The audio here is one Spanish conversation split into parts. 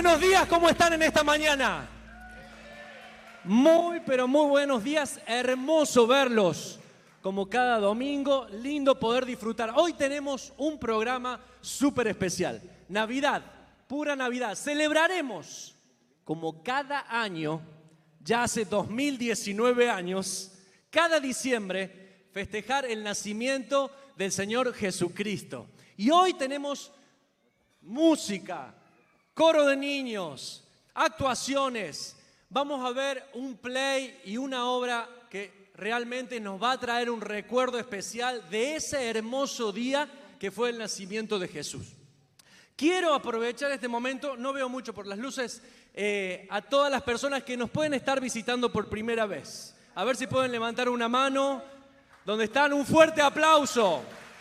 Buenos días, ¿cómo están en esta mañana? Muy, pero muy buenos días. Hermoso verlos como cada domingo. Lindo poder disfrutar. Hoy tenemos un programa súper especial. Navidad, pura Navidad. Celebraremos como cada año, ya hace 2019 años, cada diciembre, festejar el nacimiento del Señor Jesucristo. Y hoy tenemos música, coro de niños, actuaciones. Vamos a ver un play y una obra que realmente nos va a traer un recuerdo especial de ese hermoso día que fue el nacimiento de Jesús. Quiero aprovechar este momento, no veo mucho por las luces, a todas las personas que nos pueden estar visitando por primera vez. A ver si pueden levantar una mano. ¿Dónde están? Un fuerte aplauso.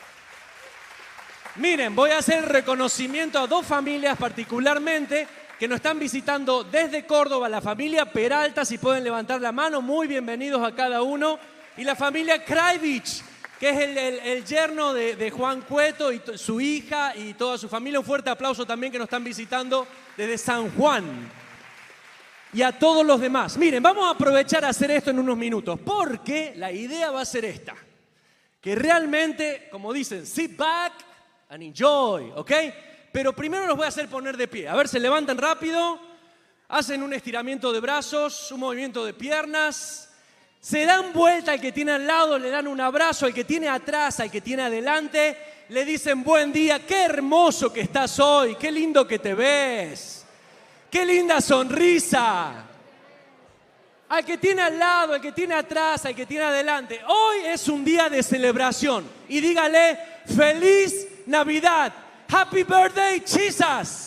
Miren, voy a hacer reconocimiento a dos familias particularmente que nos están visitando desde Córdoba, la familia Peralta, si pueden levantar la mano, muy bienvenidos a cada uno, y la familia Kraivich, que es el yerno de Juan Cueto y su hija y toda su familia. Un fuerte aplauso también que nos están visitando desde San Juan. Y a todos los demás. Miren, vamos a aprovechar a hacer esto en unos minutos, porque la idea va a ser esta, que realmente, como dicen, sit back and enjoy, ¿ok? Pero primero los voy a hacer poner de pie. A ver, se levantan rápido, hacen un estiramiento de brazos, un movimiento de piernas, se dan vuelta al que tiene al lado, le dan un abrazo al que tiene atrás, al que tiene adelante, le dicen buen día, qué hermoso que estás hoy, qué lindo que te ves, qué linda sonrisa. Al que tiene al lado, al que tiene atrás, al que tiene adelante. Hoy es un día de celebración y dígale feliz Navidad. Happy birthday, Jesus.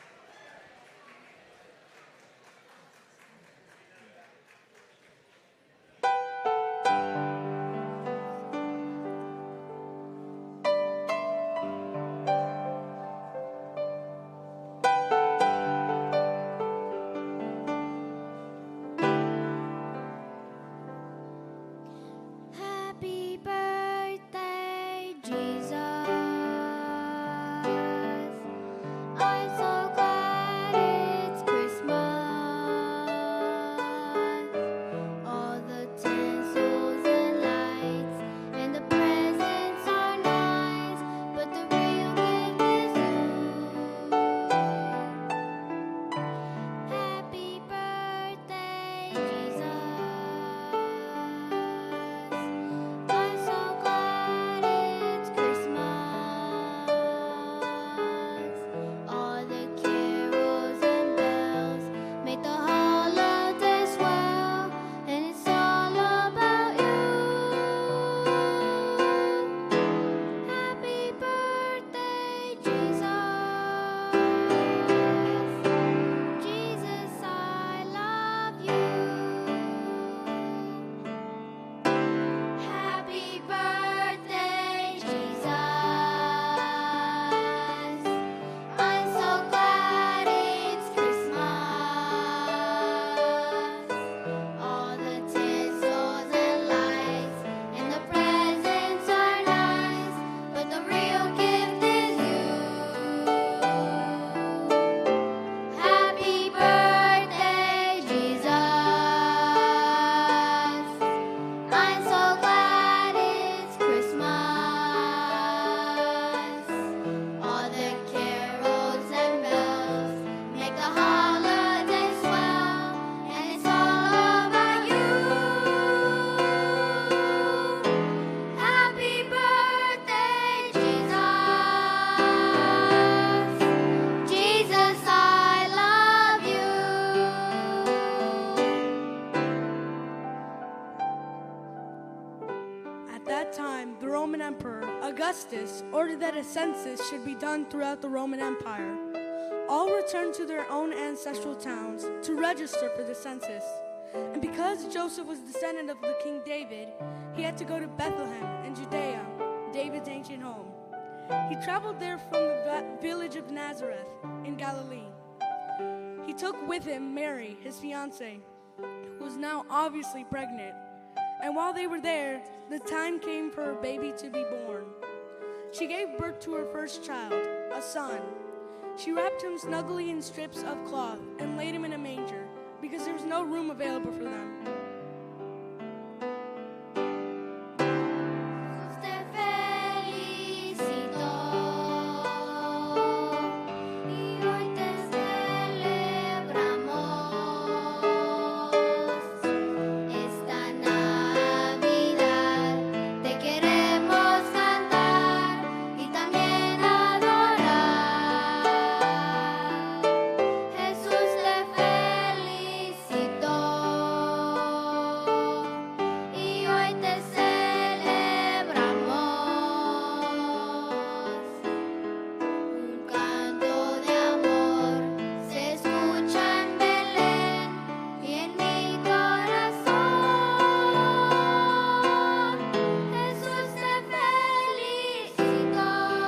Happy birthday, Jesus. I'm so glad it's Christmas. All the tinsels and lights and the presents are nice, but the real gift is you. Happy birthday, Jesus. I'm so glad it's Christmas. All the carols and bells make the holiday swell, and it's all about you. Happy birthday, Jesus. Jesus, I love you. Happy birthday, Jesus. I'm so glad it's Christmas. All the tinsels and lights and the presents are nice, but the real gift is you. Happy birthday, Jesus. I'm so glad it's Christmas. All the carols and bells make the holiday swell, and it's all about you. Happy birthday, Jesus. Jesus, I love you. At that time, the Roman Emperor, Augustus, ordered that a census should be done throughout the Roman Empire. All returned to their own ancestral towns to register for the census. And because Joseph was descendant of the King David, he had to go to Bethlehem in Judea, David's ancient home. He traveled there from the village of Nazareth in Galilee. He took with him Mary, his fiancée, who was now obviously pregnant. And while they were there, the time came for her baby to be born. She gave birth to her first child, a son. She wrapped him snugly in strips of cloth and laid him in a manger, because there was no room available for them. Te felicito y hoy te celebramos. Esta Navidad te queremos cantar y también adorar. Jesús te felicitó y hoy te celebramos. Un canto de amor se escucha en Belén y en mi corazón. Jesús te felicitó.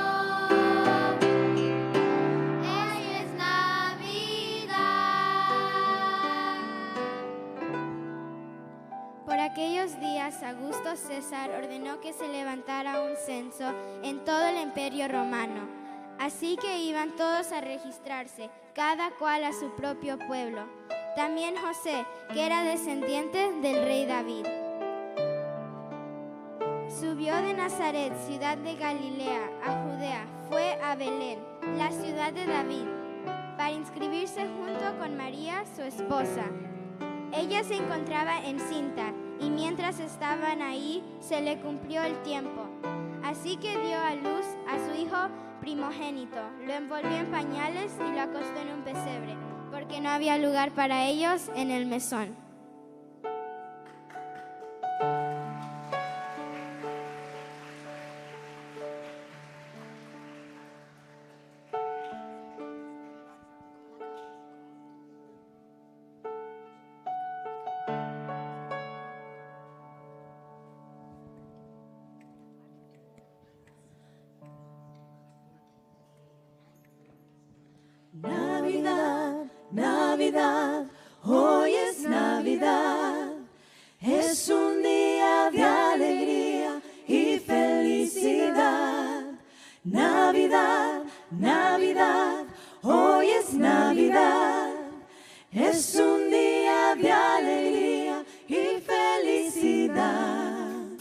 Hoy es Navidad. Por aquellos días, Augusto César ordenó que se levantara un censo en todo el Imperio Romano. Así que iban todos a registrarse, cada cual a su propio pueblo. También José, que era descendiente del rey David, subió de Nazaret, ciudad de Galilea, a Judea, fue a Belén, la ciudad de David, para inscribirse junto con María, su esposa. Ella se encontraba encinta y mientras estaban ahí se le cumplió el tiempo. Así que dio a luz a su hijo primogénito, lo envolvió en pañales y lo acostó en un pesebre, porque no había lugar para ellos en el mesón. Navidad, Navidad, hoy es Navidad. Es un día de alegría y felicidad. Navidad, Navidad, hoy es Navidad. Es un día de alegría y felicidad.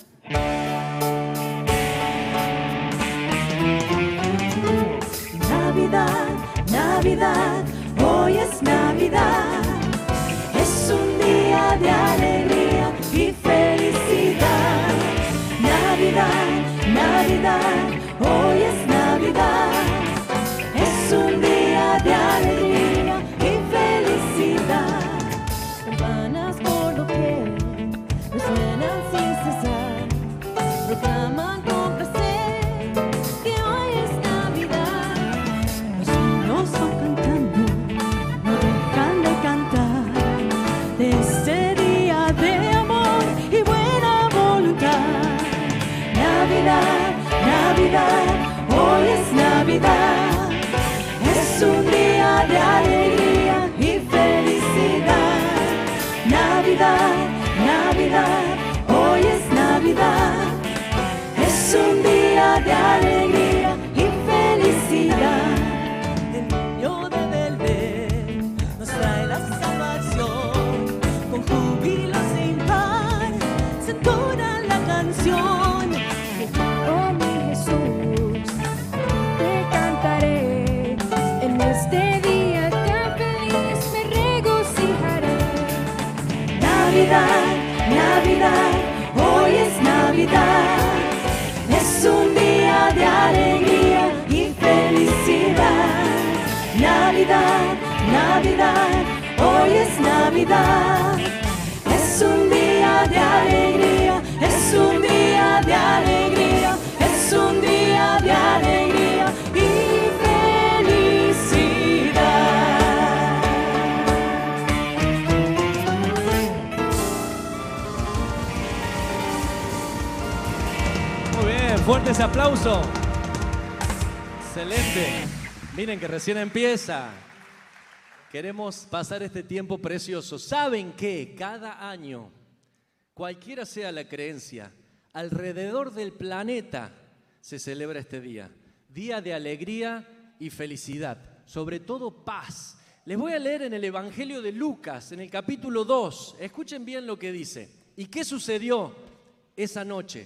Navidad, Navidad, hoy es Navidad. Es un día de alegría y felicidad. Navidad, Navidad, hoy es Navidad. Es un día de alegría y felicidad. Campanas por doquier resuenan sin cesar, proclaman con placer que hoy es Navidad. Los niños van cantando, no dejan de cantar, de este día de amor y buena voluntad. Navidad, Navidad, hoy es Navidad. Es un día de alegría y felicidad. Navidad, Navidad, hoy es Navidad. Es un día de alegría y felicidad. El niño de Belén nos trae la salvación. Con júbilo sin par se entona la canción. Oh mi Jesús, te cantaré. En este día tan feliz me regocijaré. Navidad, Navidad, hoy es Navidad. Es un día de alegría y felicidad. Navidad, Navidad, hoy es Navidad. Es un día de alegría, es un día de alegría, es un día de alegría y felicidad. Muy bien, fuerte ese aplauso. Excelente. Miren que recién empieza. Queremos pasar este tiempo precioso. ¿Saben qué? Cada año, cualquiera sea la creencia, alrededor del planeta se celebra este día. Día de alegría y felicidad. sobre todo paz. Les voy a leer en el Evangelio de Lucas, en el capítulo 2. Escuchen bien lo que dice. ¿Y qué sucedió esa noche?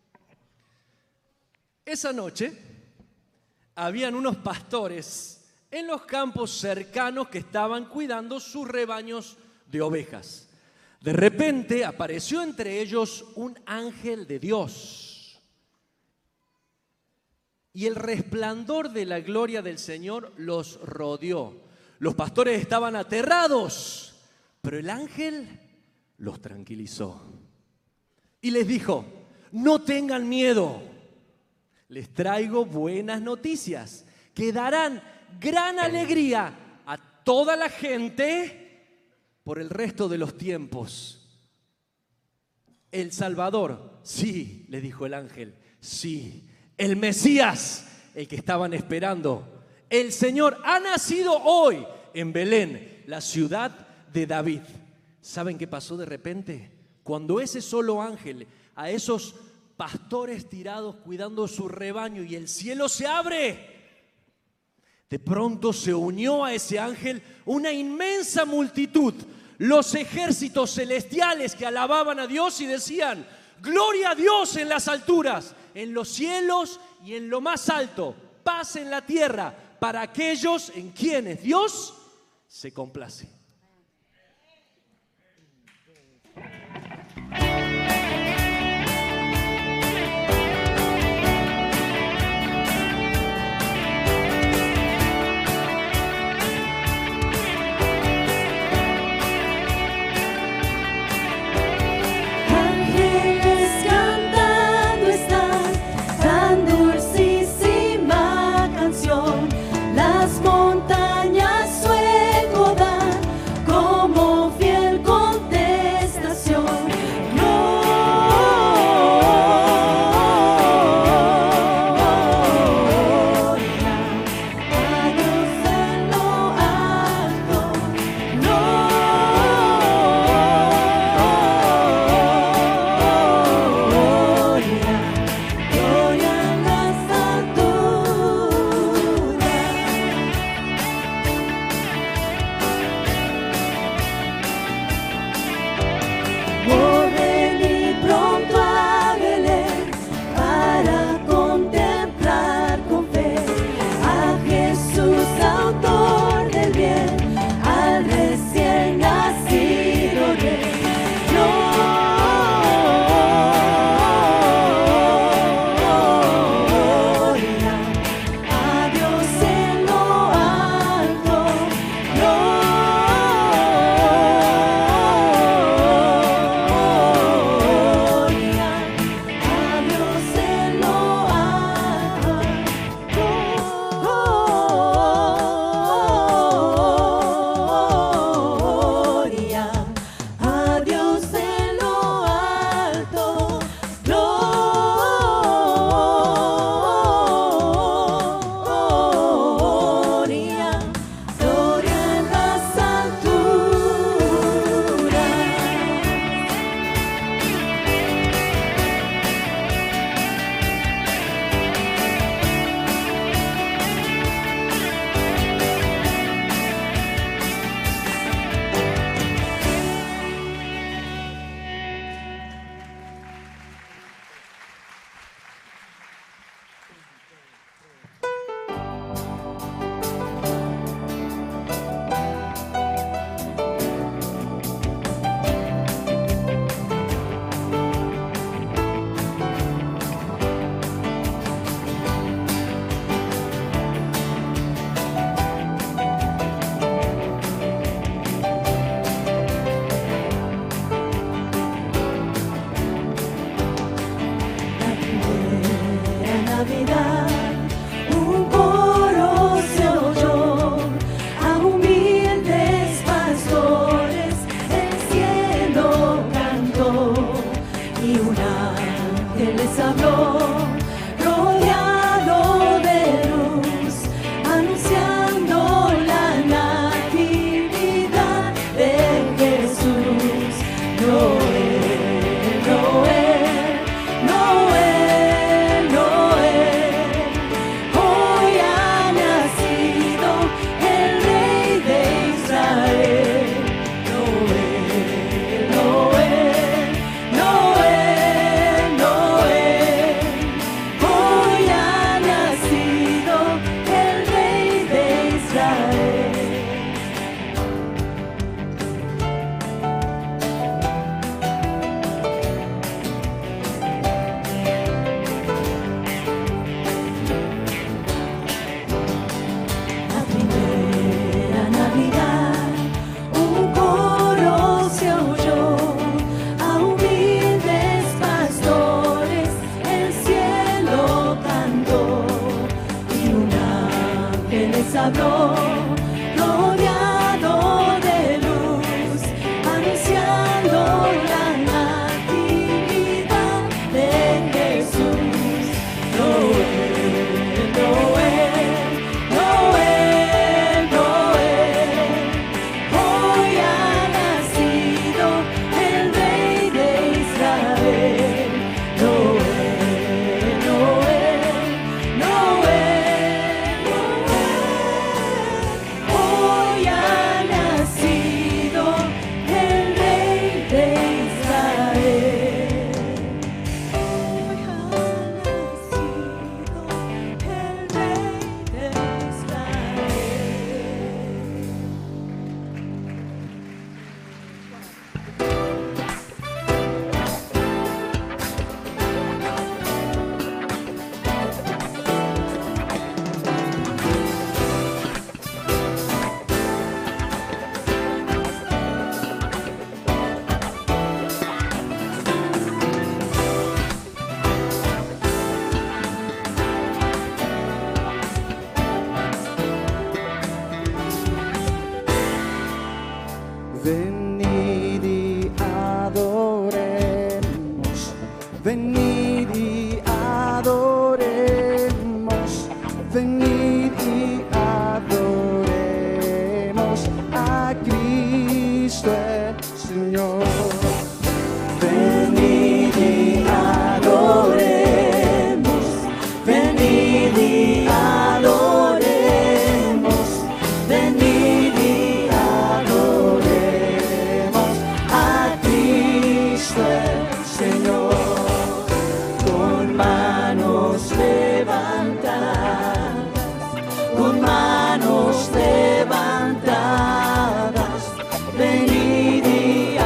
Esa noche habían unos pastores en los campos cercanos que estaban cuidando sus rebaños de ovejas. De repente apareció entre ellos un ángel de Dios. Y el resplandor de la gloria del Señor los rodeó. Los pastores estaban aterrados, pero el ángel los tranquilizó. Y les dijo, no tengan miedo, les traigo buenas noticias que darán gran alegría a toda la gente por el resto de los tiempos. El Salvador, sí, le dijo el ángel, sí, el Mesías, el que estaban esperando. El Señor ha nacido hoy en Belén, la ciudad de David. ¿Saben qué pasó de repente? Cuando ese solo ángel, a esos pastores tirados cuidando su rebaño y el cielo se abre, de pronto se unió a ese ángel una inmensa multitud, los ejércitos celestiales que alababan a Dios y decían, gloria a Dios en las alturas, en los cielos y en lo más alto, paz en la tierra para aquellos en quienes Dios se complace. Las montañas su eco dan habló, rodeado de luz, anunciando la natividad de Jesús. Noel, Noel, Noel, Noel, hoy ha nacido el Rey de Israel. Noel, Noel, Noel, Noel, hoy ha nacido el Rey de Israel. Hoy ha nacido el Rey de Venid y adoremos, venid y adoremos, venid y adoremos a Cristo el Señor. Venid y adoremos, venid y adoremos, venid y adoremos a Cristo el Señor. Con manos levantadas, con manos levantadas, venid y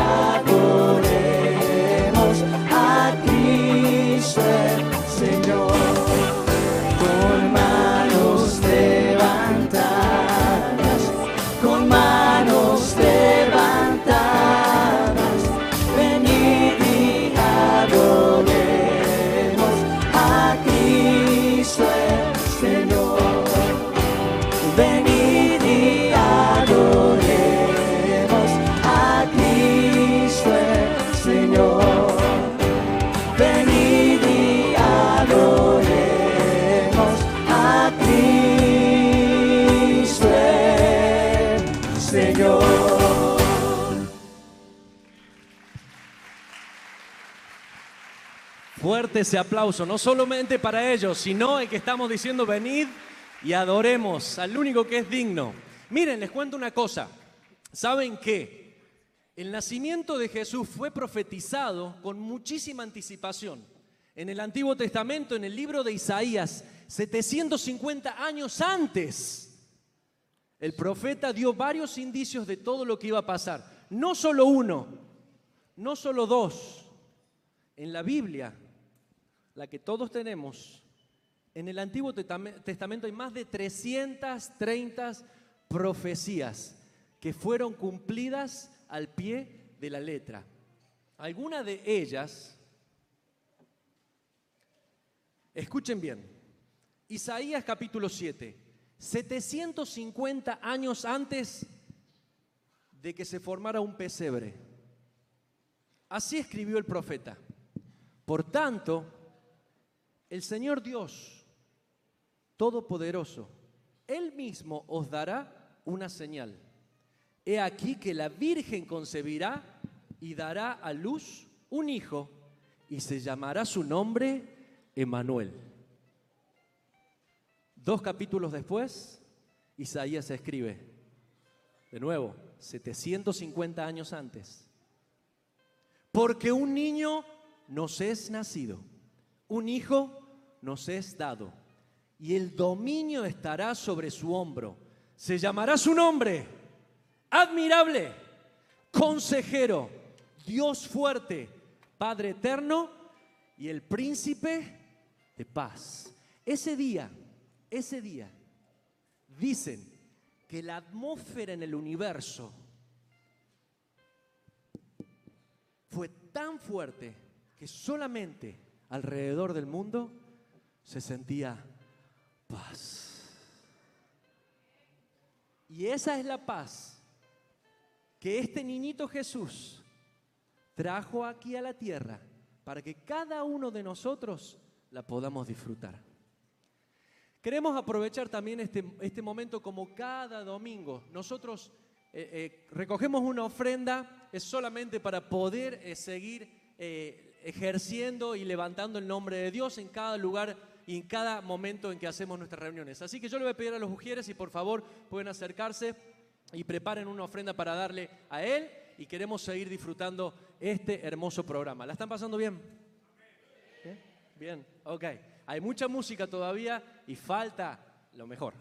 adoremos a Cristo el Señor. Con manos levantadas, con manos levantadas, venid y adoremos a Cristo el Señor. Venid y adoremos a Cristo el Señor. Venid y adoremos a Cristo el Señor. Fuerte ese aplauso, no solamente para ellos, sino el que estamos diciendo venid y adoremos al único que es digno. Miren, les cuento una cosa. ¿Saben qué? El nacimiento de Jesús fue profetizado con muchísima anticipación. En el Antiguo Testamento, en el libro de Isaías, 750 años antes, el profeta dio varios indicios de todo lo que iba a pasar. No solo uno, no solo dos. En la Biblia, la que todos tenemos, en el Antiguo Testamento hay más de 330 profecías que fueron cumplidas al pie de la letra. Algunas de ellas, escuchen bien, Isaías capítulo 7, 750 años antes de que se formara un pesebre. Así escribió el profeta. Por tanto, el Señor Dios Todopoderoso, Él mismo os dará una señal. He aquí que la Virgen concebirá y dará a luz un hijo y se llamará su nombre Emmanuel. 2 capítulos después, Isaías escribe, de nuevo, 750 años antes, porque un niño nos es nacido, un hijo nos es dado, y el dominio estará sobre su hombro. Se llamará su nombre, admirable, consejero, Dios fuerte, Padre eterno y el príncipe de paz. Ese día, dicen que la atmósfera en el universo fue tan fuerte que solamente alrededor del mundo se sentía paz. Y esa es la paz que este niñito Jesús trajo aquí a la tierra para que cada uno de nosotros la podamos disfrutar. Queremos aprovechar también este momento como cada domingo. Nosotros recogemos una ofrenda, es solamente para poder seguir ejerciendo y levantando el nombre de Dios en cada lugar y en cada momento en que hacemos nuestras reuniones. Así que yo le voy a pedir a los ujieres si por favor pueden acercarse y preparen una ofrenda para darle a Él, y queremos seguir disfrutando este hermoso programa. ¿La están pasando bien? ¿Bien? Bien, ok. Hay mucha música todavía y falta lo mejor.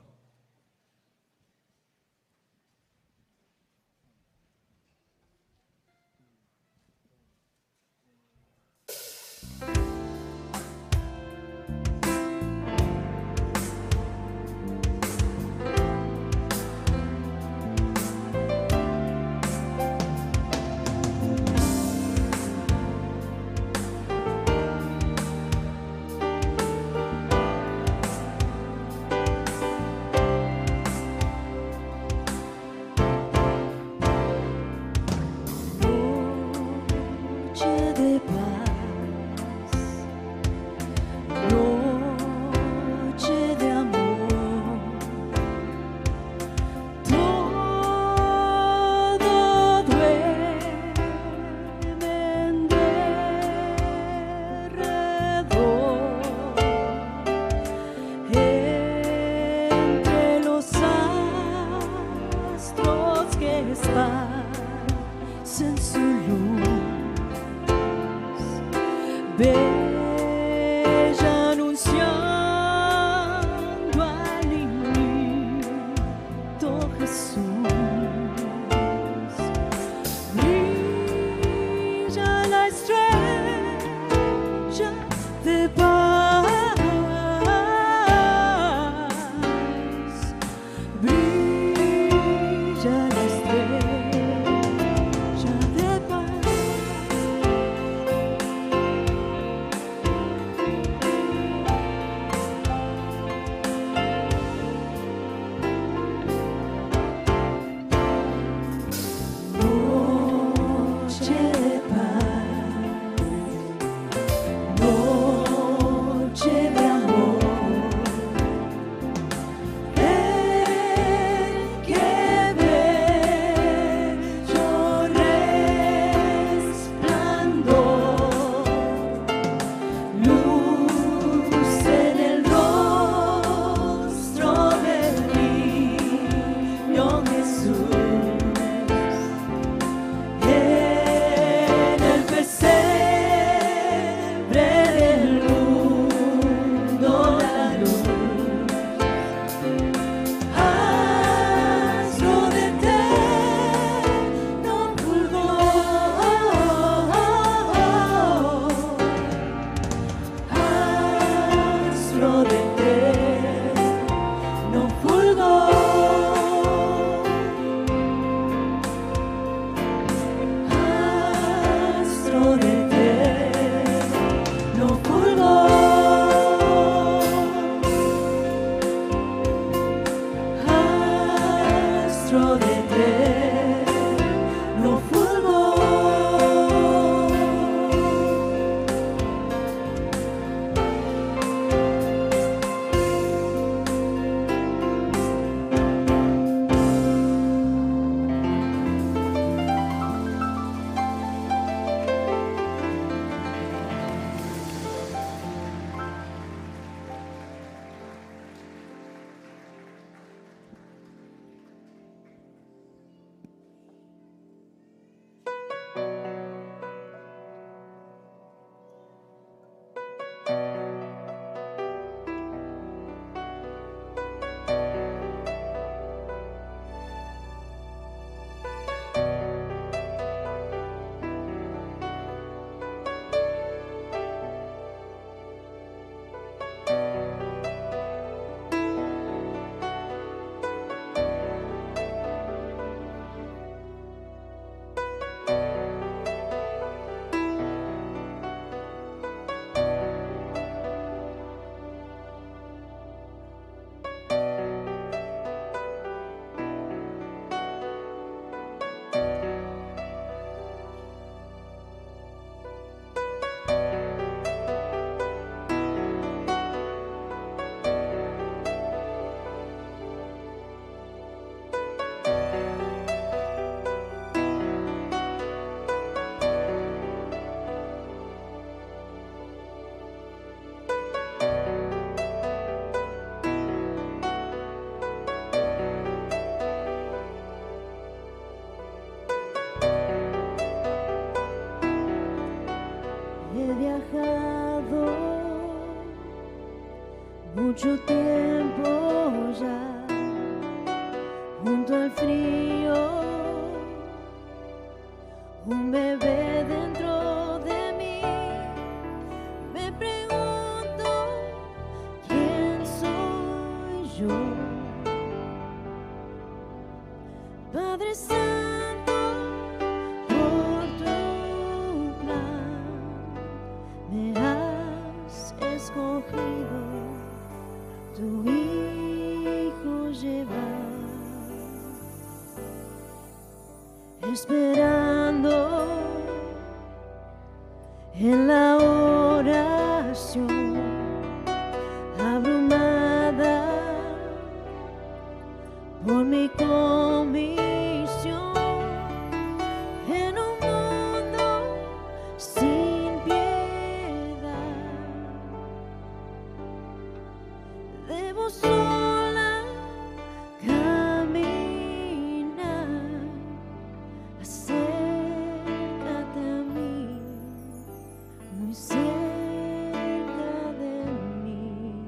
mucho tiempo ya, junto al frío, un bebé dentro de mí. Me pregunto quién soy yo. Padre Santo, por tu plan me has escogido, tu hijo llevar, esperando en la oración, abrumada por mi convicción, en un mundo sin piedad. Debo sola caminar, acércate a mí, muy cerca de mí.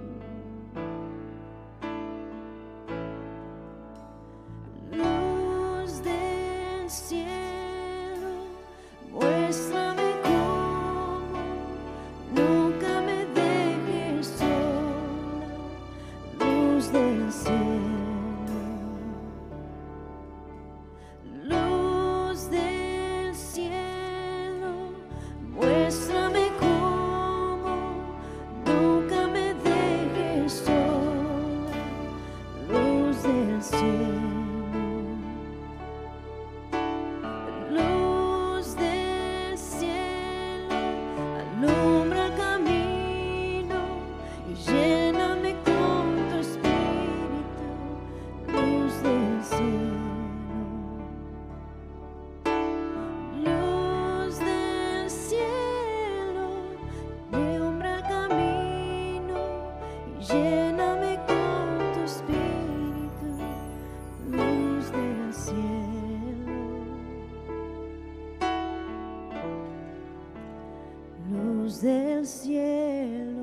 Luz del cielo, muéstrame cómo, nunca me dejes sola. Luz del cielo, luz del cielo, muéstrame cómo, nunca me dejes sola. Luz del cielo, luz del cielo, alumbra camino y lléname con tu espíritu. Luz del cielo, luz del cielo, alumbra camino y lléname con tu espíritu. Luz del cielo, luz del cielo.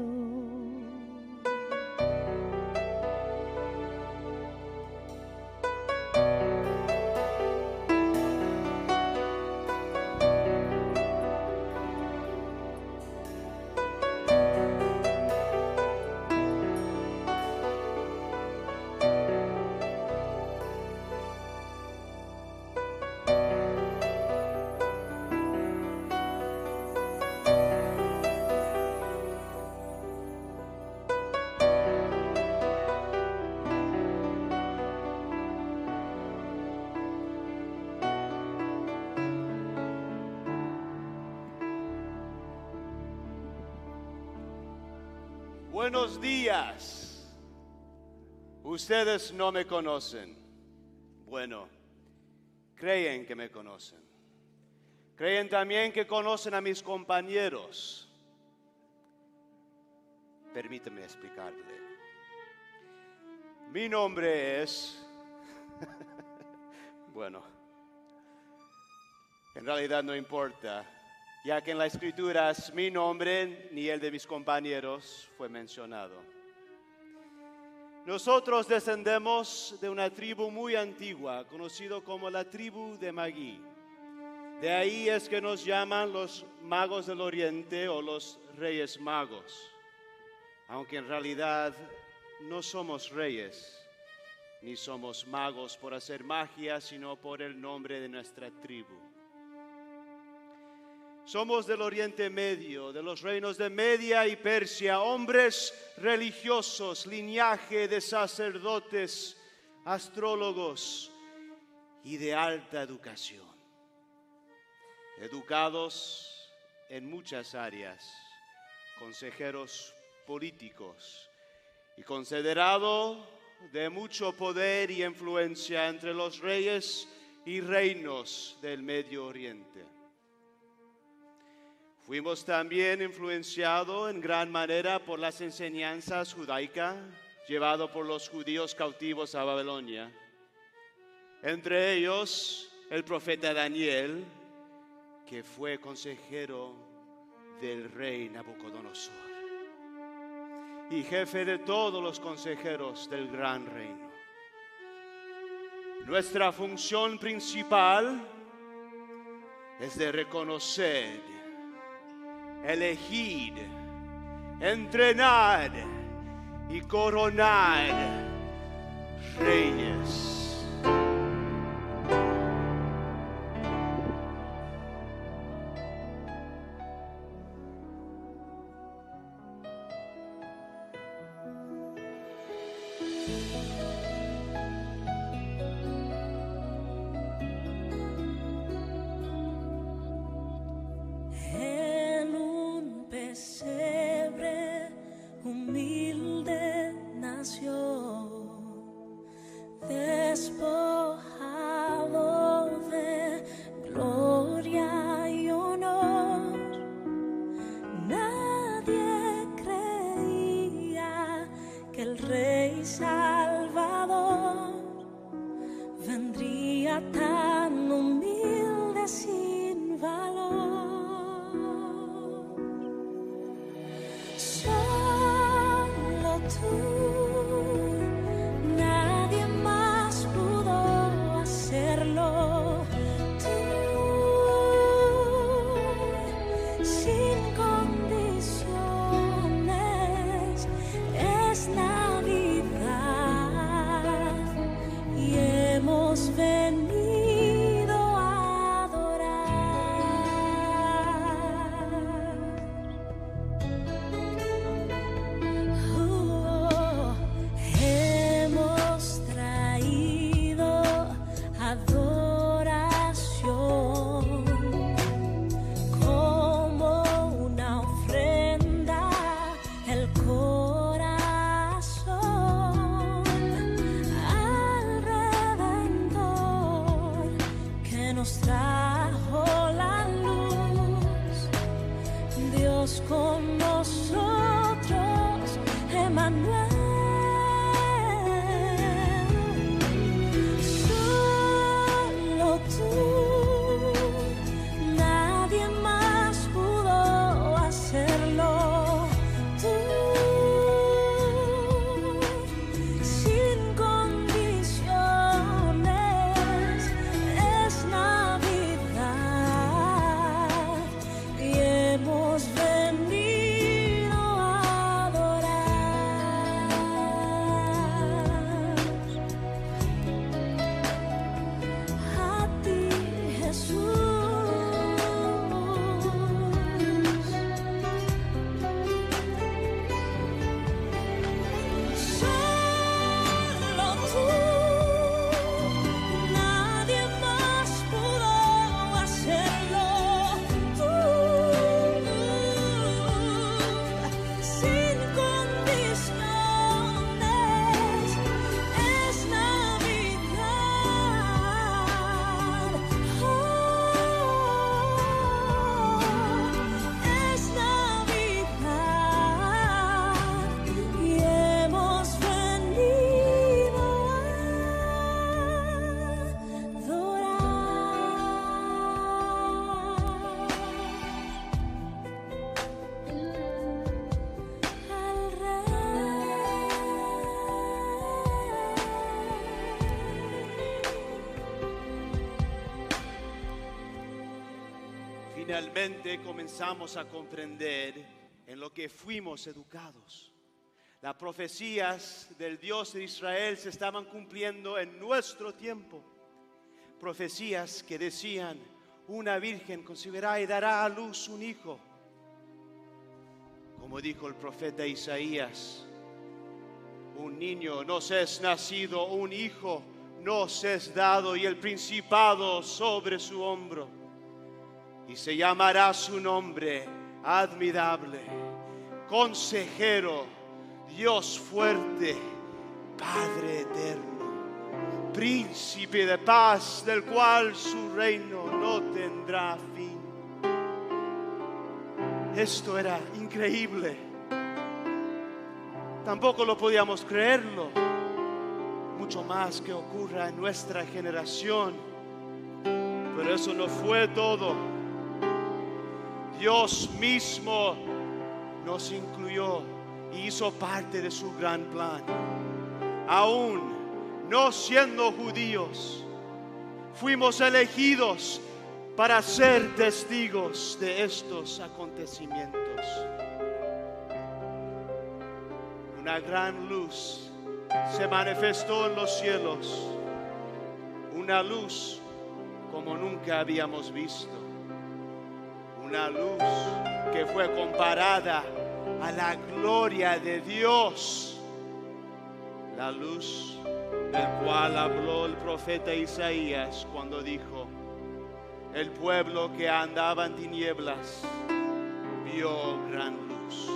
Buenos días. Ustedes no me conocen. Bueno, creen que me conocen. Creen también que conocen a mis compañeros. Permítame explicarle. Mi nombre es... bueno, en realidad no importa, ya que en las Escrituras mi nombre ni el de mis compañeros fue mencionado. Nosotros descendemos de una tribu muy antigua, conocido como la tribu de Magui. De ahí es que nos llaman los magos del Oriente o los reyes magos, aunque en realidad no somos reyes, ni somos magos por hacer magia, sino por el nombre de nuestra tribu. Somos del Oriente Medio, de los reinos de Media y Persia, hombres religiosos, linaje de sacerdotes, astrólogos y de alta educación. Educados en muchas áreas, consejeros políticos y considerado de mucho poder y influencia entre los reyes y reinos del Medio Oriente. Fuimos también influenciados en gran manera por las enseñanzas judaicas llevadas por los judíos cautivos a Babilonia. Entre ellos, el profeta Daniel, que fue consejero del rey Nabucodonosor. y jefe de todos los consejeros del gran reino. Nuestra función principal es de reconocer, elegir, entrenar y coronar reyes. En un pesebre humilde nació, despojado de gloria y honor. Nadie creía que el Rey Salvador vendría tan humilde sin valor. Solo tú, nadie más pudo hacerlo. Tú, sin condiciones, es Navidad y hemos venido a adorar. Hemos traído adoración como una ofrenda, el corazón al Redentor que nos trajo la luz. Dios con nosotros, Emmanuel. Solo tú, nadie más pudo hacerlo. Tú, sin condiciones, es Navidad y hemos venido a adorar a ti, Jesús. Solo tú, nadie más pudo hacerlo. Tú, sin condiciones, es Navidad. Es Navidad y hemos venido a Finalmente comenzamos a comprender en lo que fuimos educados. Las profecías del Dios de Israel se estaban cumpliendo en nuestro tiempo. Profecías que decían, una virgen concebirá y dará a luz un hijo. Como dijo el profeta Isaías, un niño nos es nacido, un hijo nos es dado y el principado sobre su hombro. Y se llamará su nombre admirable, consejero, Dios fuerte, Padre eterno, príncipe de paz, del cual su reino no tendrá fin. Esto era increíble. Tampoco lo podíamos creerlo. Mucho más que ocurra en nuestra generación. Pero eso no fue todo. Dios mismo nos incluyó y hizo parte de su gran plan. Aún no siendo judíos, fuimos elegidos para ser testigos de estos acontecimientos. Una gran luz se manifestó en los cielos, una luz como nunca habíamos visto, una luz que fue comparada a la gloria de Dios, la luz del cual habló el profeta Isaías cuando dijo: el pueblo que andaba en tinieblas vio gran luz.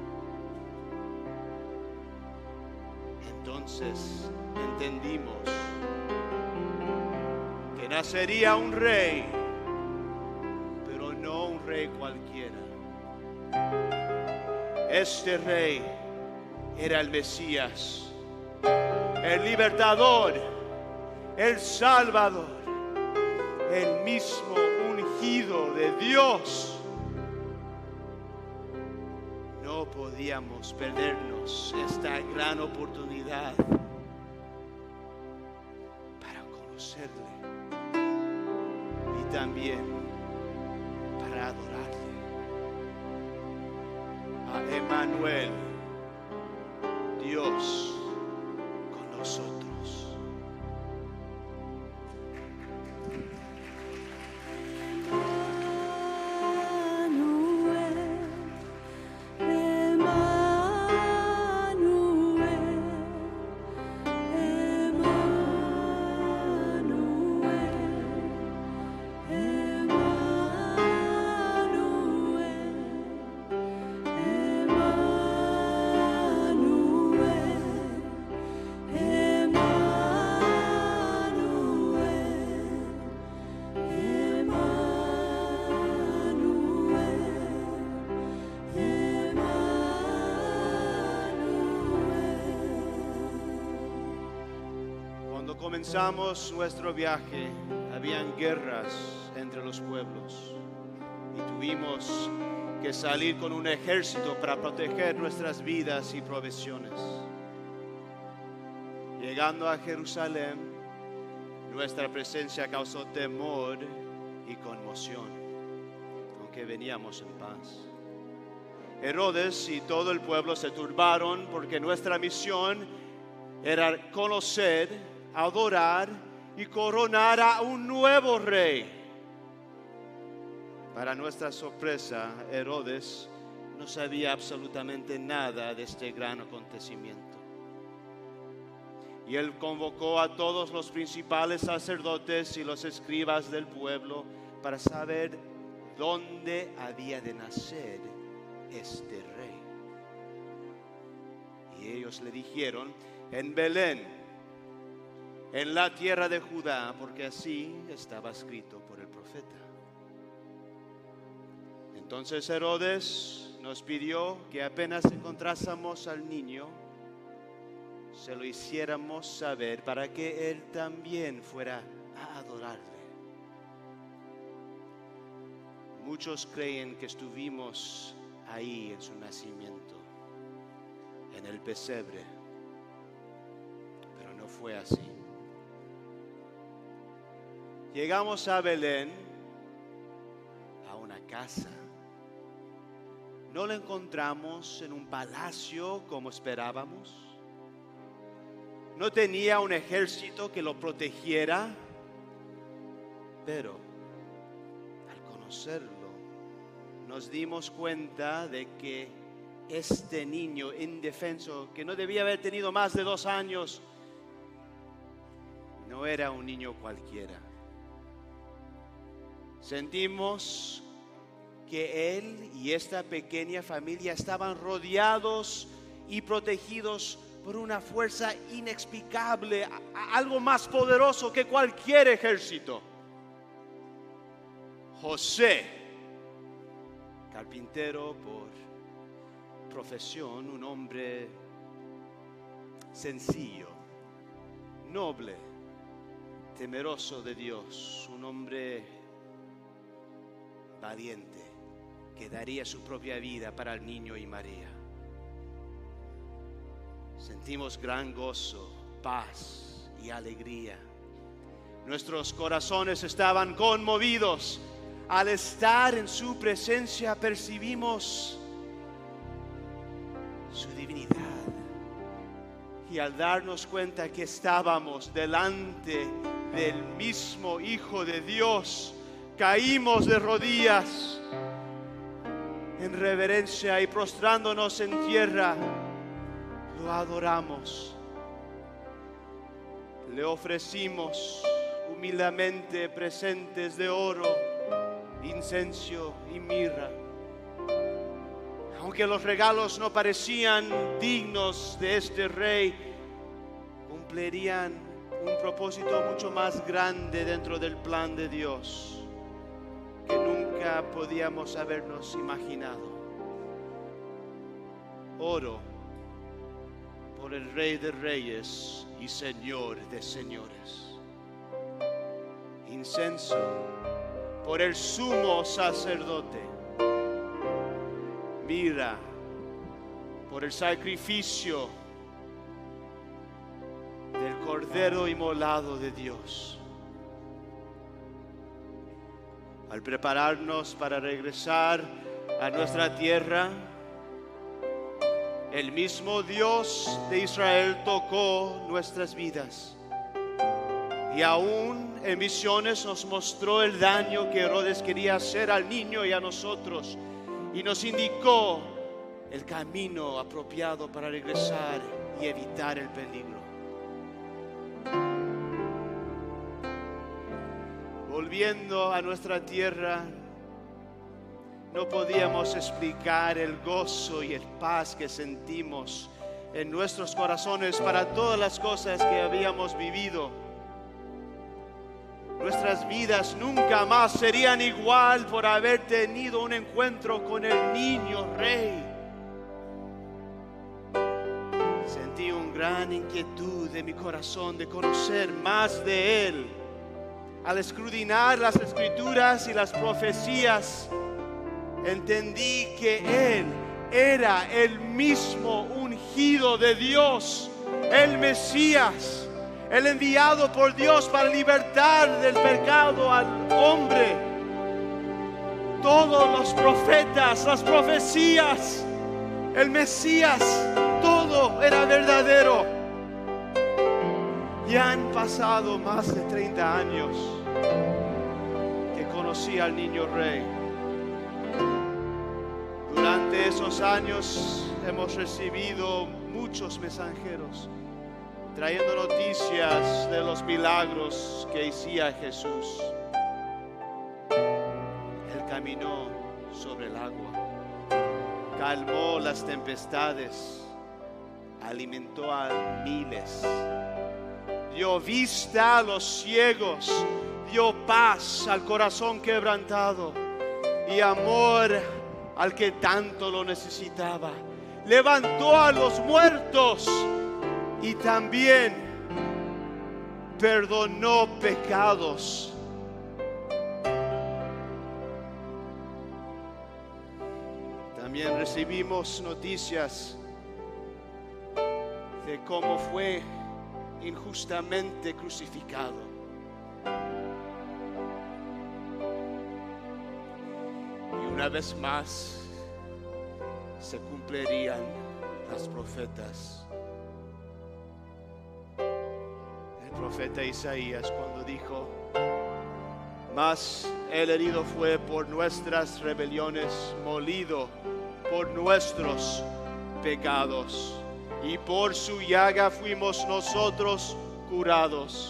Entonces entendimos que nacería un rey, pero no un rey cualquiera. Este rey era el Mesías, el libertador, el salvador, el mismo ungido de Dios. No podíamos perdernos esta gran oportunidad para conocerle y también para adorarle. A Emmanuel, Dios con nosotros. Cuando comenzamos nuestro viaje, habían guerras entre los pueblos y tuvimos que salir con un ejército para proteger nuestras vidas y provisiones. Llegando a Jerusalén, nuestra presencia causó temor y conmoción, aunque veníamos en paz. Herodes y todo el pueblo se turbaron porque nuestra misión era conocer, adorar y coronar a un nuevo rey. Para nuestra sorpresa, Herodes no sabía absolutamente nada de este gran acontecimiento. Y él convocó a todos los principales sacerdotes y los escribas del pueblo para saber dónde había de nacer este rey. Y ellos le dijeron: en Belén, en la tierra de Judá, porque así estaba escrito por el profeta. Entonces Herodes nos pidió que apenas encontrásemos al niño, se lo hiciéramos saber para que él también fuera a adorarle. Muchos creen que estuvimos ahí en su nacimiento, en el pesebre, pero no fue así. Llegamos a Belén, a una casa. No lo encontramos en un palacio como esperábamos. No tenía un ejército que lo protegiera, pero al conocerlo nos dimos cuenta de que este niño indefenso, que no debía haber tenido más de 2 años, no era un niño cualquiera. Sentimos que él y esta pequeña familia estaban rodeados y protegidos por una fuerza inexplicable, algo más poderoso que cualquier ejército. José, carpintero por profesión, un hombre sencillo, noble, temeroso de Dios, un hombre valiente que daría su propia vida para el niño y María. sentimos gran gozo, paz y alegría. Nuestros corazones estaban conmovidos. Al estar en su presencia percibimos su divinidad. Y al darnos cuenta que estábamos delante del mismo Hijo de Dios, caímos de rodillas en reverencia y prostrándonos en tierra, lo adoramos. Le ofrecimos humildemente presentes de oro, incienso y mirra. Aunque los regalos no parecían dignos de este rey, cumplirían un propósito mucho más grande dentro del plan de Dios que nunca podíamos habernos imaginado. Oro por el Rey de Reyes y Señor de Señores. Incienso por el sumo sacerdote. Mirra por el sacrificio del Cordero inmolado de Dios. Al prepararnos para regresar a nuestra tierra, el mismo Dios de Israel tocó nuestras vidas. Y aún en visiones nos mostró el daño que Herodes quería hacer al niño y a nosotros. Y nos indicó el camino apropiado para regresar y evitar el peligro. Volviendo a nuestra tierra, no podíamos explicar el gozo y el paz que sentimos en nuestros corazones para todas las cosas que habíamos vivido. Nuestras vidas nunca más serían igual por haber tenido un encuentro con el niño rey. Sentí una gran inquietud en mi corazón de conocer más de él. Al escudriñar las escrituras y las profecías, entendí que él era el mismo ungido de Dios, el Mesías, el enviado por Dios para libertar del pecado al hombre. Todos los profetas, las profecías, el Mesías, todo era verdadero. Ya han pasado más de 30 años que conocí al niño rey. Durante esos años hemos recibido muchos mensajeros trayendo noticias de los milagros que hacía Jesús. Él caminó sobre el agua, calmó las tempestades, alimentó a miles, dio vista a los ciegos, dio paz al corazón quebrantado y amor al que tanto lo necesitaba. Levantó a los muertos y también perdonó pecados. También recibimos noticias de cómo fue injustamente crucificado. Y una vez más se cumplirían las profetas. El profeta Isaías cuando dijo: mas el herido fue por nuestras rebeliones, molido por nuestros pecados, y por su llaga fuimos nosotros curados.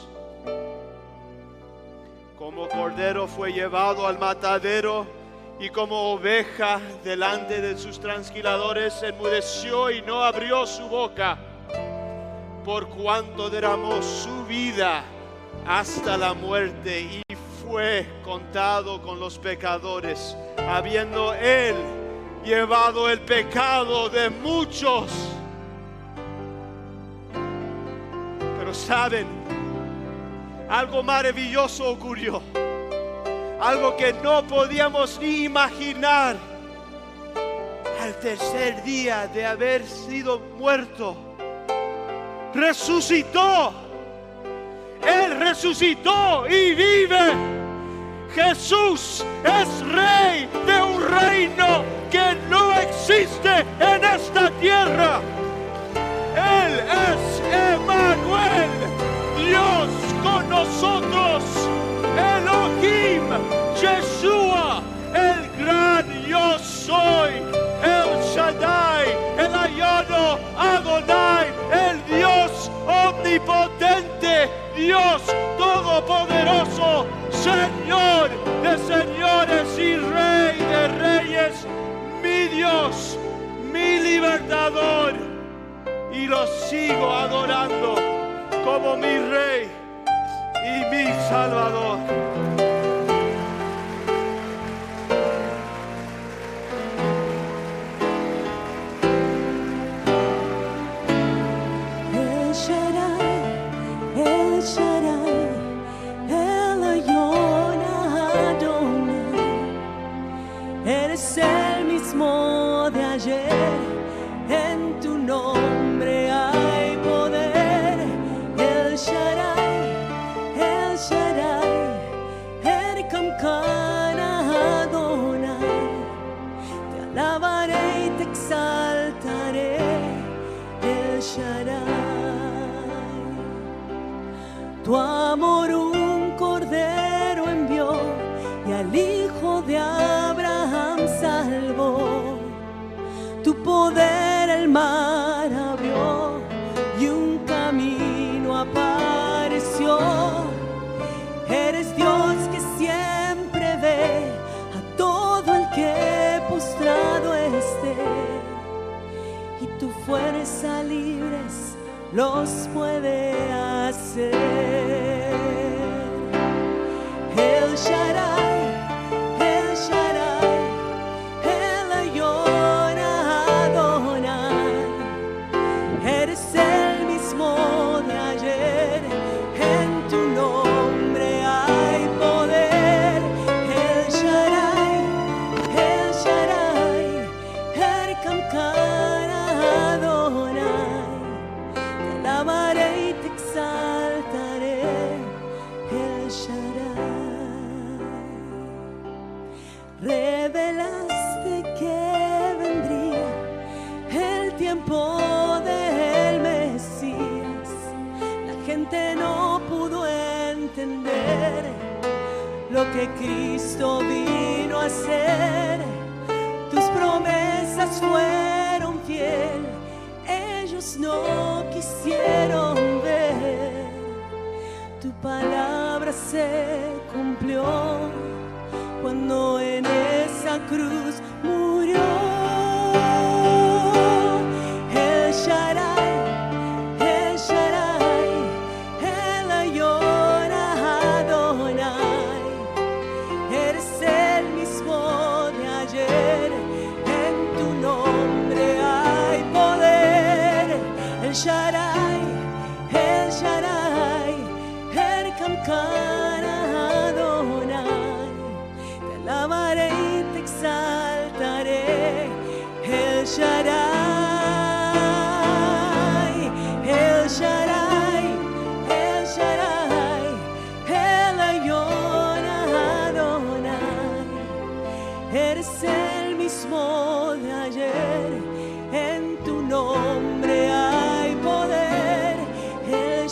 Como cordero fue llevado al matadero, y como oveja delante de sus trasquiladores enmudeció y no abrió su boca. Por cuanto derramó su vida hasta la muerte y fue contado con los pecadores, habiendo él llevado el pecado de muchos. Pero saben, algo maravilloso ocurrió, algo que no podíamos ni imaginar. Al tercer día de haber sido muerto, resucitó. Él resucitó y vive. Jesús es rey de un reino que no existe en esta tierra. Él es Emmanuel, Dios con nosotros. Elohim, Yeshua, el gran yo soy. El Shaddai, el Ayano, Adonai, el Dios omnipotente, Dios todopoderoso, Señor de señores y Rey de reyes, mi Dios, mi libertador, y lo sigo adorando como mi Rey y mi Salvador. El Shaddai, el Ayón Adonai, eres el mismo de ayer, en tu nombre hay poder. El Shaddai, el Kamkana Adonai, te alabaré y te exaltaré. El Shaddai. Tu amor un cordero envió y al hijo de Abraham salvó. Tu poder el mar abrió y un camino apareció. Eres Dios que siempre ve a todo el que postrado esté, y tu fuerza libres los puede hacer. El Shaddai, el Ayón Adonai, eres el mismo de ayer, en tu nombre hay poder. El Shaddai, el Kamkana Adonai, te alabaré y te exaltaré. El Shaddai. Revelaste que vendría el tiempo del Mesías. La gente no pudo entender lo que Cristo vino a hacer. Tus promesas fueron fiel, ellos no quisieron ver. Tu palabra se cumplió cuando en esa cruz murió. El Shaddai, el Ayón Adonai, eres el mismo de ayer, en tu nombre hay poder. El Shaddai, el Kamkana Adonai, te alabaré y te exaltaré. El Shaddai, el Ayón Adonai, eres el mismo de ayer, en tu nombre hay poder. El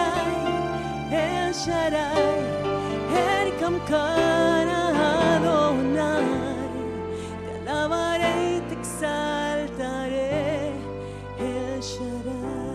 Shaddai, el Kamkana Adonai, te alabaré y te exaltaré. El Shaddai.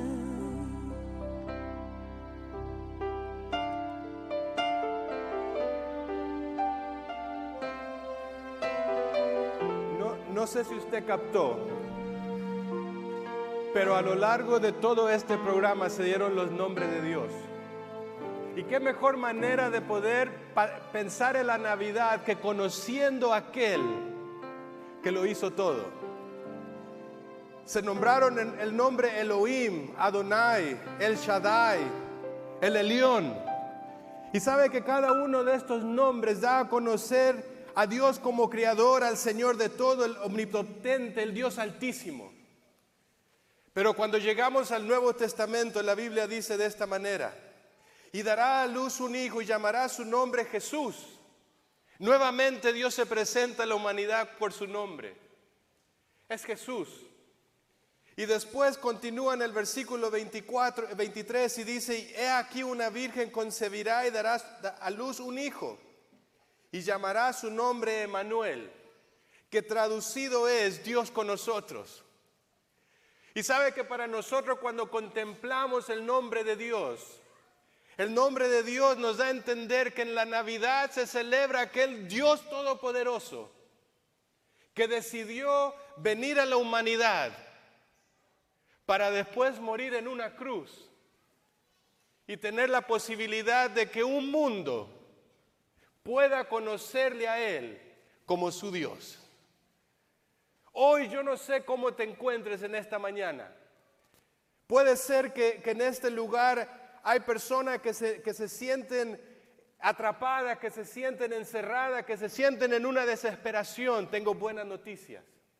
No sé si usted captó, pero a lo largo de todo este programa se dieron los nombres de Dios. Y qué mejor manera de poder pensar en la Navidad que conociendo a aquel que lo hizo todo. Se nombraron el nombre Elohim, Adonai, El Shaddai, el Elión. Y sabe que cada uno de estos nombres da a conocer a Dios como creador, al Señor de todo, el omnipotente, el Dios altísimo. Pero cuando llegamos al Nuevo Testamento, la Biblia dice de esta manera: y dará a luz un hijo y llamará su nombre Jesús. Nuevamente Dios se presenta a la humanidad por su nombre. Es Jesús. Y después continúa en el versículo 23 y dice: y he aquí una virgen concebirá y dará a luz un hijo y llamará su nombre Emmanuel, que traducido es Dios con nosotros. Y sabe que para nosotros, cuando contemplamos el nombre de Dios, el nombre de Dios nos da a entender que en la Navidad se celebra aquel Dios todopoderoso que decidió venir a la humanidad para después morir en una cruz y tener la posibilidad de que un mundo pueda conocerle a Él como su Dios. Hoy yo no sé cómo te encuentres en esta mañana. Puede ser que en este lugar hay personas que se sienten atrapadas, que se sienten encerradas, que se sienten en una desesperación. Tengo buenas noticias.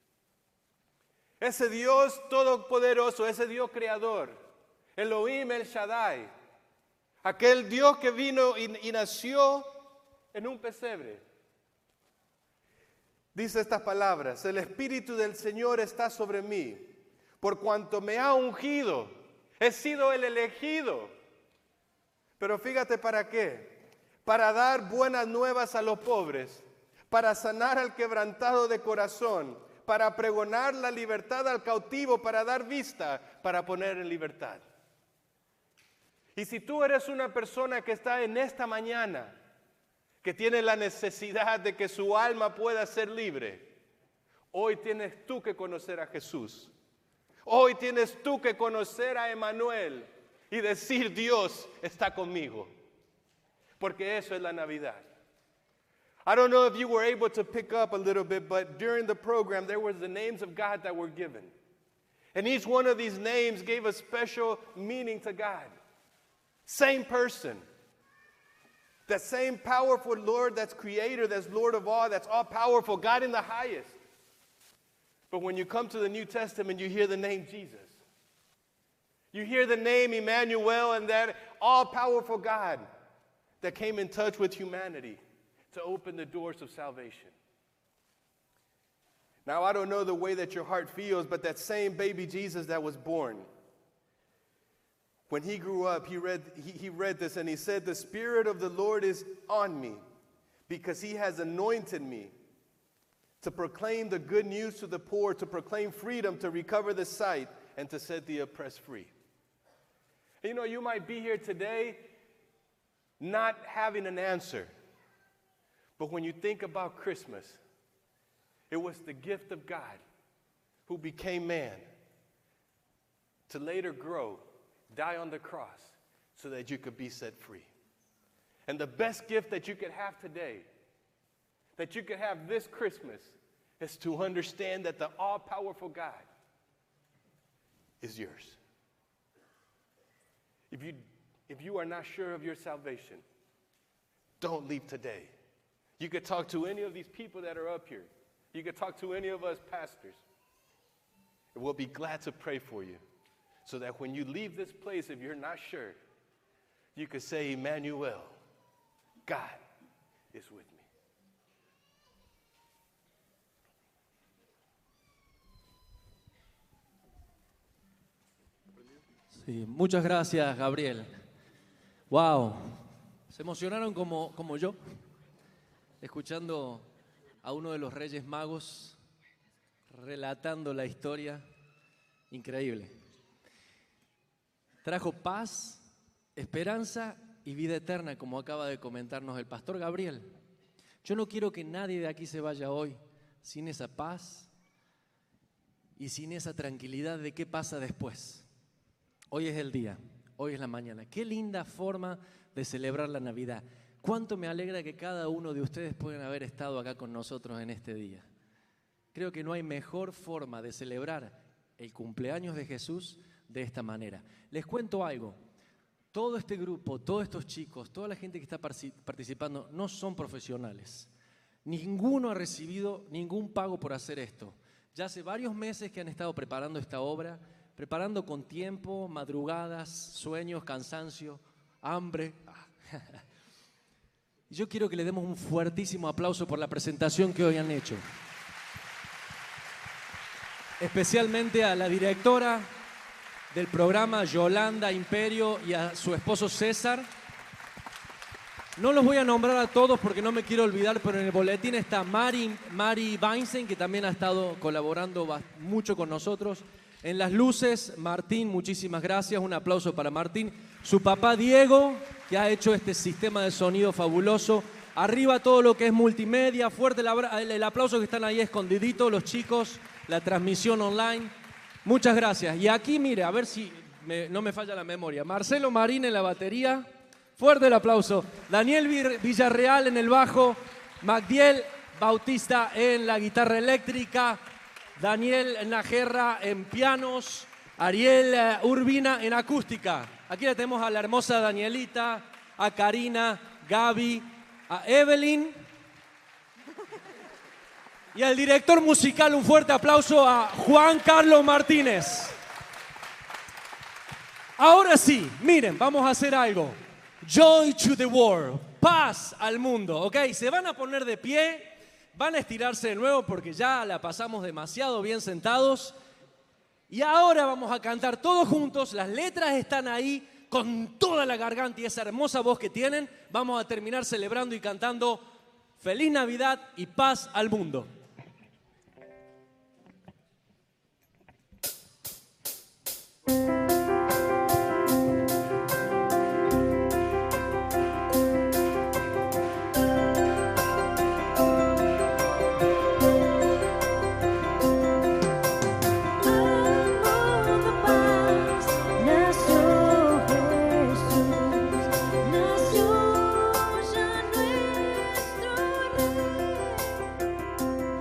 Ese Dios todopoderoso, ese Dios creador, Elohim El Shaddai, aquel Dios que vino y nació en un pesebre, dice estas palabras: el Espíritu del Señor está sobre mí, por cuanto me ha ungido, he sido el elegido. Pero fíjate para qué: para dar buenas nuevas a los pobres, para sanar al quebrantado de corazón, para pregonar la libertad al cautivo, para dar vista, para poner en libertad. Y si tú eres una persona que está en esta mañana, que tiene la necesidad de que su alma pueda ser libre, hoy tienes tú que conocer a Jesús. Hoy tienes tú que conocer a Emmanuel y decir: Dios está conmigo. Porque eso es la Navidad. I don't know if you were able to pick up a little bit, but during the program there was the names of God that were given. And each one of these names gave a special meaning to God. Same person. That same powerful Lord that's creator, that's Lord of all, that's all powerful, God in the highest. But when you come to the New Testament, you hear the name Jesus. You hear the name Emmanuel, and that all-powerful God that came in touch with humanity to open the doors of salvation. Now, I don't know the way that your heart feels, but that same baby Jesus that was born, when he grew up, he read this and he said, the Spirit of the Lord is on me because he has anointed me to proclaim the good news to the poor, to proclaim freedom, to recover the sight, and to set the oppressed free. And you know, you might be here today not having an answer. But when you think about Christmas, it was the gift of God who became man to later grow, die on the cross so that you could be set free. And the best gift that you could have today, that you could have this Christmas, is to understand that the all-powerful God is yours. If you are not sure of your salvation, don't leave today. You could talk to any of these people that are up here. You could talk to any of us pastors. And we'll be glad to pray for you so that when you leave this place, if you're not sure, you could say, Emmanuel, God is with me. Sí, muchas gracias, Gabriel. Wow, se emocionaron como yo, escuchando a uno de los Reyes Magos relatando la historia. Increíble. Trajo paz, esperanza y vida eterna, como acaba de comentarnos el pastor Gabriel. Yo no quiero que nadie de aquí se vaya hoy sin esa paz y sin esa tranquilidad de qué pasa después. Hoy es el día, hoy es la mañana. Qué linda forma de celebrar la Navidad. Cuánto me alegra que cada uno de ustedes puedan haber estado acá con nosotros en este día. Creo que no hay mejor forma de celebrar el cumpleaños de Jesús de esta manera. Les cuento algo. Todo este grupo, todos estos chicos, toda la gente que está participando no son profesionales. Ninguno ha recibido ningún pago por hacer esto. Ya hace varios meses que han estado preparando esta obra preparando con tiempo, madrugadas, sueños, cansancio, hambre. Y yo quiero que le demos un fuertísimo aplauso por la presentación que hoy han hecho. Especialmente a la directora del programa, Yolanda Imperio, y a su esposo César. No los voy a nombrar a todos porque no me quiero olvidar, pero en el boletín está Mari Weinstein, que también ha estado colaborando mucho con nosotros. En las luces, Martín, muchísimas gracias, un aplauso para Martín. Su papá Diego, que ha hecho este sistema de sonido fabuloso. Arriba todo lo que es multimedia, fuerte el aplauso que están ahí escondiditos, los chicos, la transmisión online. Muchas gracias. Y aquí, mire, a ver si no me falla la memoria. Marcelo Marín en la batería. Fuerte el aplauso. Daniel Villarreal en el bajo. Magdiel Bautista en la guitarra eléctrica. Daniel Najerra en pianos. Ariel Urbina en acústica. Aquí la tenemos a la hermosa Danielita, a Karina, Gaby, a Evelyn. Y al director musical, un fuerte aplauso a Juan Carlos Martínez. Ahora sí, miren, vamos a hacer algo. Joy to the world, paz al mundo, ¿ok? Se van a poner de pie, van a estirarse de nuevo porque ya la pasamos demasiado bien sentados. Y ahora vamos a cantar todos juntos, las letras están ahí con toda la garganta y esa hermosa voz que tienen. Vamos a terminar celebrando y cantando Feliz Navidad y paz al mundo. Nació ya nuestro Rey.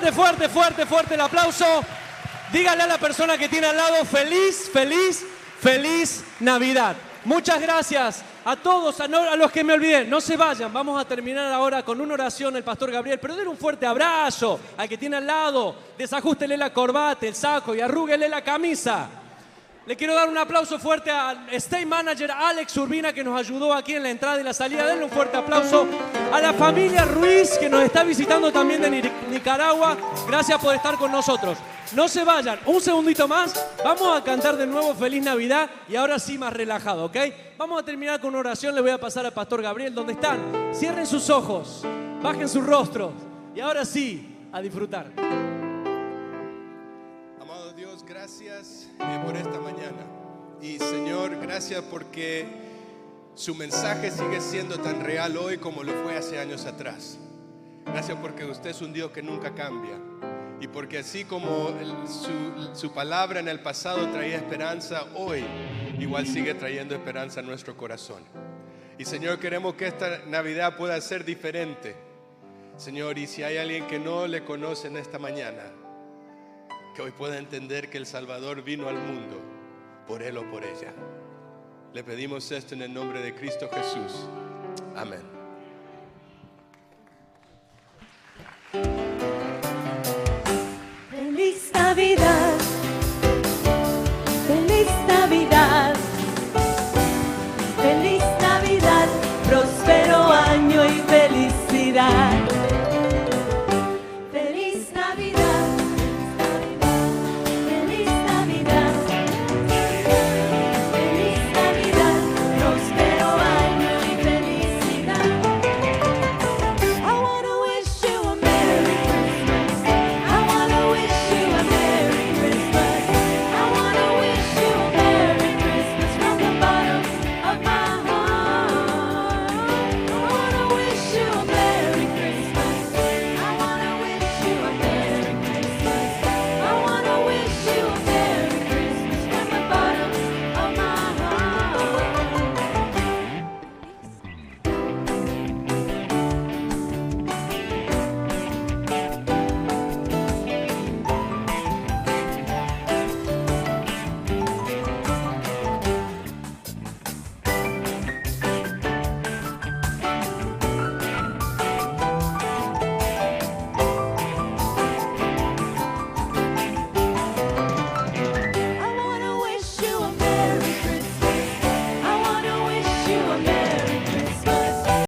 Fuerte, fuerte, fuerte, fuerte el aplauso. Dígale a la persona que tiene al lado, feliz, feliz, feliz Navidad. Muchas gracias a todos, a los que me olvidé. No se vayan, vamos a terminar ahora con una oración el pastor Gabriel, pero denle un fuerte abrazo al que tiene al lado. Desajústele la corbata, el saco y arrúguele la camisa. Le quiero dar un aplauso fuerte al State Manager Alex Urbina, que nos ayudó aquí en la entrada y la salida. Denle un fuerte aplauso a la familia Ruiz, que nos está visitando también de Nicaragua. Gracias por estar con nosotros. No se vayan, un segundito más. Vamos a cantar de nuevo Feliz Navidad y ahora sí más relajado, ¿ok? Vamos a terminar con una oración. Le voy a pasar al pastor Gabriel. ¿Dónde están? Cierren sus ojos, bajen sus rostros y ahora sí, a disfrutar. Amado Dios, gracias por esta mañana. Y Señor, gracias porque su mensaje sigue siendo tan real hoy como lo fue hace años atrás. Gracias porque usted es un Dios que nunca cambia. Y porque así como su palabra en el pasado traía esperanza, hoy igual sigue trayendo esperanza a nuestro corazón. Y Señor, queremos que esta Navidad pueda ser diferente. Señor, y si hay alguien que no le conoce en esta mañana, que hoy pueda entender que el Salvador vino al mundo por él o por ella. Le pedimos esto en el nombre de Cristo Jesús. Amén.